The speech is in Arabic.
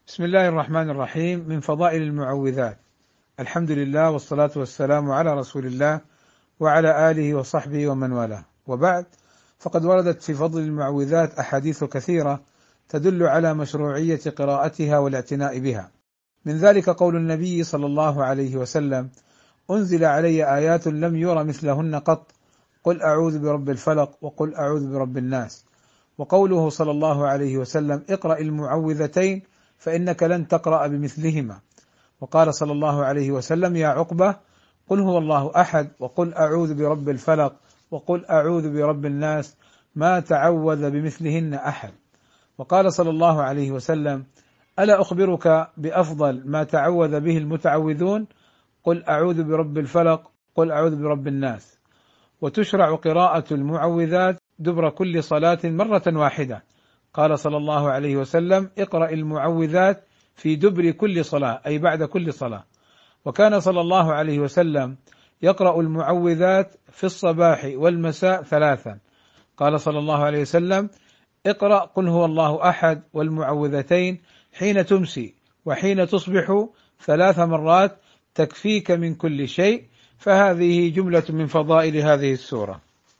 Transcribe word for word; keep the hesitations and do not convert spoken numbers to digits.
بسم الله الرحمن الرحيم. من فضائل المعوذات. الحمد لله والصلاة والسلام على رسول الله وعلى آله وصحبه ومن والاه، وبعد، فقد وردت في فضل المعوذات أحاديث كثيرة تدل على مشروعية قراءتها والاعتناء بها. من ذلك قول النبي صلى الله عليه وسلم: أنزل علي آيات لم ير مثلهن قط، قل أعوذ برب الفلق وقل أعوذ برب الناس. وقوله صلى الله عليه وسلم: اقرأ المعوذتين فإنك لن تقرأ بمثلهما. وقال صلى الله عليه وسلم: يا عقبة، قل هو الله أحد وقل أعوذ برب الفلق وقل أعوذ برب الناس، ما تعوذ بمثلهن أحد. وقال صلى الله عليه وسلم: ألا أخبرك بأفضل ما تعوذ به المتعوذون؟ قل أعوذ برب الفلق قل أعوذ برب الناس. وتشرع قراءة المعوذات دبر كل صلاة مرة واحدة. قال صلى الله عليه وسلم: اقرأ المعوذات في دبر كل صلاة، أي بعد كل صلاة. وكان صلى الله عليه وسلم يقرأ المعوذات في الصباح والمساء ثلاثا. قال صلى الله عليه وسلم: اقرأ قل هو الله أحد والمعوذتين حين تمسي وحين تصبح ثلاث مرات، تكفيك من كل شيء. فهذه جملة من فضائل هذه السورة.